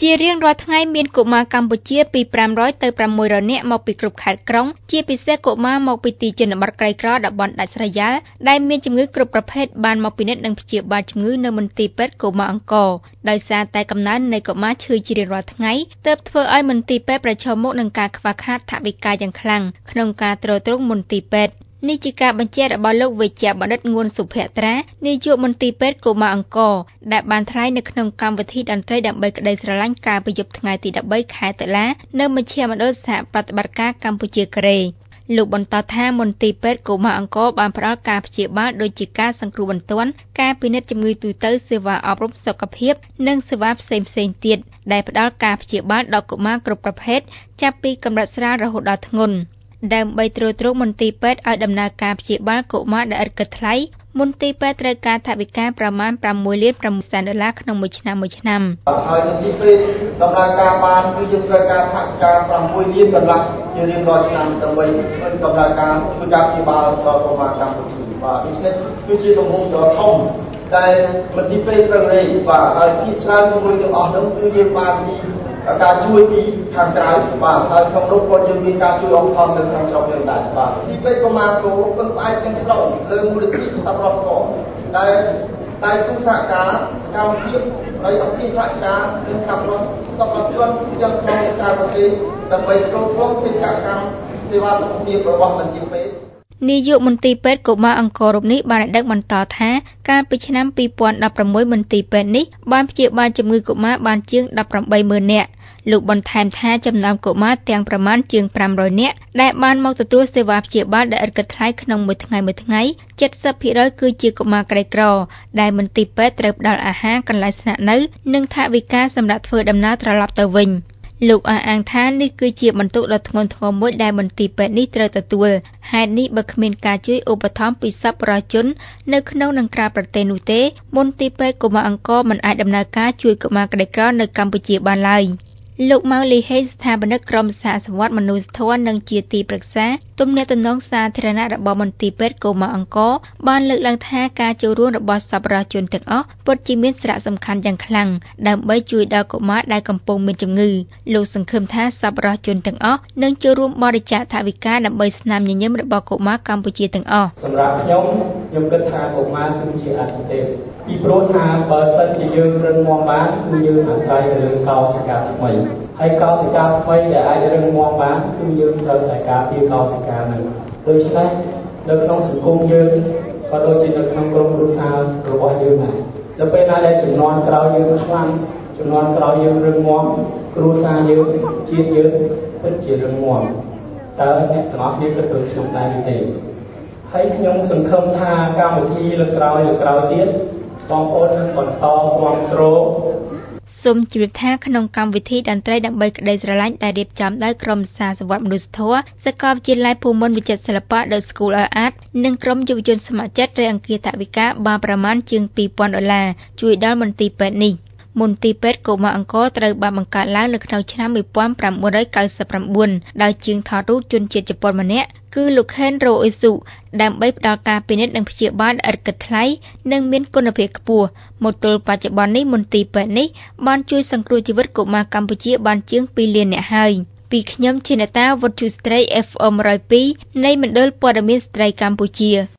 ជារៀងរាល់ថ្ងៃមានកុមារកម្ពុជាពី500ទៅ600នាក់មកពីគ្រប់ខេត្តក្រុងជាពិសេសកុមារមកពីទីជនបទក្រីក្រតំបន់ដាច់ស្រយាលដែលមានជំងឺគ្រប់ប្រភេទបានមកពិនិត្យនិងព្យាបាលជំងឺនៅមន្ទីរពេទ្យកុមារអង្គរដោយសារតែកំណើននៃកុមារឈឺជារៀងរាល់ថ្ងៃទើបធ្វើឲ្យមន្ទីរពេទ្យប្រឈមមុខនឹងការខ្វះខាតថវិកាយ៉ាងខ្លាំងក្នុងការទ្រទ្រង់មន្ទីរពេទ្យនេះជាការបញ្ជាក់របស់លោកវេជ្ជបណ្ឌិតងួនសុភ័ត្រានាយកមន្ទីរពេទ្យកុមារអង្គរដែលបានថ្លែងនៅក្នុងកម្មវិធីតន្ត្រីដើម្បីក្តីស្រឡាញ់កាលពីយប់ថ្ងៃទី13ខែតុលានៅមជ្ឈមណ្ឌលសហប្រតិបត្តិការកម្ពុជាកូរ៉េលោកបន្តថាមន្ទីរពេទ្យកុមារអង្គរបានផ្តល់ការព្យាបាលដូចជាការសង្គ្រោះបន្ទាន់ការពិនិត្យជំងឺទូទៅសេវាអប់រំសុខភាពនិងសេវាផ្សេងៗទៀតដែលផ្តល់ការព្យាបាលដល់កុមារគ្រប់ប្រភេទចាប់ពីកម្រិតស្រាលរហូតដល់ធ្ងន់ដើម្បីទ្រទ្រង់មន្ទីរពេទ្យឲ្យដំណើរការព្យាបាលកុមារដែលឥតគិតថ្លៃមន្ទីរពេទ្យត្រូវការថវិកាប្រមាណ$6.6 លានក្នុងមួយឆ្នាំហើយមន្ទីរពេទ្យដំណើរការបានគឺយើងត្រូវការថវិកា$6 លានជារៀងរាល់ឆ្នាំដើម្បីធ្វើដំណើរការជួយការព្យាបាលដល់កុមារកម្ពុជាបាទដូច្នេះគឺជាទំហំដ៏ធំដែលមន្ទីរពេទ្យត្រូវរេបាទហើយជាច្រើនជាមួយទាំងអស់នោះគឺយើងបានពីការជួយពីខាងក្រៅបាទហើយក្នុងនោះក៏យើងមានការជួយអបថំនៅក្នុងស្រុកយើងដែរបាទទីពេទ្យកុមារគោពឹងផ្អែកទាំងស្រុងលើមូលនិធិសប្បុរសធម៌ដែលទូសហការកម្មភាពហើយអង្គភាពសហការនិងសប្បុរសជនទាំងក្នុងនិងក្រៅប្រទេសដើម្បីទ្រទ្រង់កិច្ចកម្មសេវាសុខភាពរបស់មន្ទីរពេទ្យនាយកមន្ទីរពេទ្យកុមារអង្គររូបនេះបានដឹកបន្តថាកាលពីឆ្នាំ2016មន្ទីរពេទ្យនេះបានព្យាបាលជំងឺកុមារបានជាង18,000 នាក់លោកបន្ថែមថាចំណោមកុមារទាំងប្រមាណជាង500នាក់ដែលបានមកទទួលសេវាព្យាបាលដែលឥតគិតថ្លៃក្នុងមួយថ្ងៃ 70% គឺជាកុមារក្រីក្រដែលមន្ទីរពេទ្យត្រូវផ្ដល់អាហារកន្លែងស្នាក់នៅនិងថវិកាសម្រាប់ធ្វើដំណើរត្រឡប់ទៅវិញលោកអះអាងថានេះគឺជាបន្ទុកដ៏ធ្ងន់ធ្ងរមួយដែលមន្ទីរពេទ្យនេះត្រូវទទួលហេតុនេះបើគ្មានការជួយឧបត្ថម្ភពីសប្បុរសជននៅក្នុងនិងក្រៅប្រទេសនោះទេមន្ទីរពេទ្យកុមារអង្គរមិនអាចដំណើរការជួយកុមារក្រីក្រនៅកម្ពុជាបានឡើយលោកម៉ៅលីហេស្ថាបនិកក្រុមសហសង្វាតមនុស្សធម៌និងជាទីប្រឹក្សាទំនាក់ទំនងសាធារណៈរបស់មន្ទីរពេទ្យកុមារអង្គរបានលើកឡើងថាការចូលរួមរបស់សប្បុរសជនទាំងអស់ពិតជាមានសារៈសំខាន់យ៉ាងខ្លាំងដើម្បីជួយដល់កុមារដែលកំពុងមានជំងឺលោកសង្ឃឹមថាសប្បុរសជនទាំងអស់នឹងចូលរួមបរិច្ចាគថវិកាដើម្បីស្នាមញញឹមរបស់កុមារកម្ពុជាទាំងអស់សម្រាប់ខ្ញុំគិតថាកុមារគឺជាអាទិទេពពីព្រោះថាបើសិនជាយើងរឹងមាំបានគឺយើងអាស្រ័យលើកោសិកាថ្មីហើយកោសិកាថ្មីដែលអាចរឹងមាំបានគឺយើងត្រូវតែការពារកោសិកានឹងដូច្នេះនៅក្នុងសង្គមយើងក៏ដូចជានៅក្នុងក្រុមគ្រួសាររបស់យើងដែរដល់ពេលណាដែលចំនួនក្រោយយើងខ្លាំងចំនួនក្រោយយើងរឹងមាំគ្រួសារយើងជាតិយើងពិតជារឹងមាំតើអ្នកទាំងអស់គ្នាគិតដូចខ្ញុំដែរទេហើយខ្ញុំសង្ឃឹមថាកម្មវិធីលើក្រោយទៀតបងប្អូននឹងបន្តគាំទ្រសូមជម្រាបថាក្នុងកម្មវិធីតន្ត្រីដើម្បីក្តីស្រឡាញ់ដែលរៀបចំដោយក្រុមសហសង្វាតមនុស្សធម៌សាកលវិទ្យាល័យភូមិន្ទវិចិត្រសិល្បៈ The School of Art និងក្រុមយុវជនស្ម័គ្រចិត្តរៃអង្គាសថវិកាបានប្រមាណជាង$2,000ជួយដល់មន្ទីរពេទ្យនេះមន្ទីរពេទ្យកុមារអង្គរត្រូវបានបង្កើតឡើងនៅក្នុងឆ្នាំ1999ដោយជាងថតរូបជនជាតិជប៉ុនម្នាក់គឺលោកខេនរ៉ូអ៊ីស៊ូដើម្បីផ្ដល់ការពិនិត្យនិងព្យាបាលឥតគិតថ្លៃនិងមានគុណភាពខ្ពស់មកទល់បច្ចុប្បន្ននេះមន្ទីរពេទ្យនេះបានជួយសង្គ្រោះជីវិតកុមារកម្ពុជាបានជាង2 លាននាក់ហើយពីខ្ញុំជាអ្នកតាវុទ្ធុស្ត្រី FM 102នៃមណ្ឌលព័ត៌មានស្ត្រីកម្ពុជា